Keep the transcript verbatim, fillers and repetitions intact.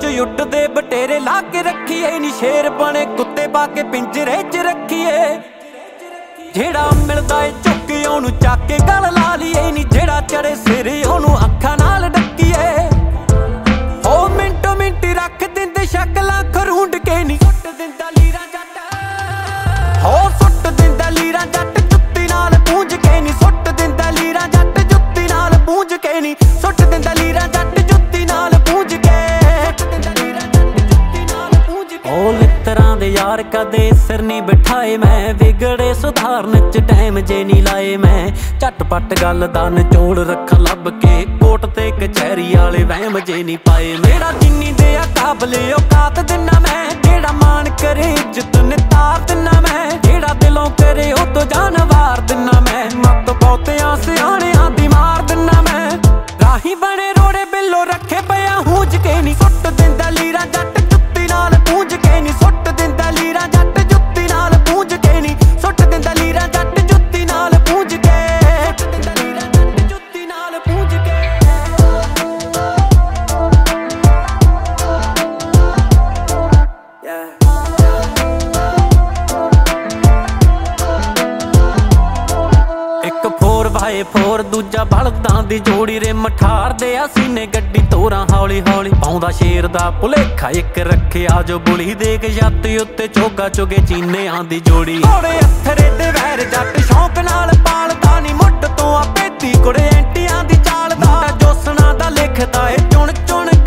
च उड़दे बटेरे ला के रखिए नी, शेर बने कुत्ते पा के पिंजरे च रखिए। जेड़ा मिलदा ए चुक ओनू चक के गल ला लीए नी, जेड़ा चढ़े सिर ओनू अखां नाल डकिए। ओ मिंटो मिंट रख दिंदे शक्लां खरूंड के नी, सुट दिंदा लीरा जट, हो सुट दिंदा लीरा जट जुत्ती नाल पूंज के नी, सुट दिंदा लीरा जट जुत्ती नाल पूंज के नी, सुट दिंदा लीरा जट जुत्ती नाल पूंज के, सुट दिंदा लीरा जट जुत्ती नाल पूंज के। ओ लित्तरां दे यार कदे सिर नहीं बिठाए मैं, विगड़े सुधारन च टाइम जे नहीं लाए मैं। झटपट गल दा निचोड़ रखा लभ के, कोर्ट ते कचहरी वाले वहम जे नहीं पाए। मेरा जिन्नी दे काबले औकात दिना मैं, जेड़ा मान करे इज्जत नितार दिना मैं, जेड़ा दिलों करे ओ तो जान वार दिना मैं। मत बहुतियां सियाणियां दी मार दिना मैं, राही बने रोड़े बिल्लो रखे पिया हूंज के नी, सुट दिंदा लीरा जट जुत्ती नाल पूंज के नी, सुट दिंदा लीरा जट जुत्ती नाल पूंज के नी, सुट दिंदा लीरा जट जुत्ती नाल पूंज के, सुट दिंदा लीरा जट जुत्ती नाल पूंज के। एक फोर बाय फोर दूजा बलदां दी जोड़ी, रे मठार दे सीने गड्डी तोरां हौली हौली, पाउंदा शेर दा भुलेखा एक रखिया जो बुली, देख छत उत्ते चोगा चुगे चीनियां दी जोड़ी। घोड़े अत्थरे ते वैर जट शौक नाल पालदा नी, मुੱਢ ਤੋਂ ਆ ਭੇਤੀ कुड़े एंटियां दी चाल दा, जोसना दा लिखदा ए चुन चुन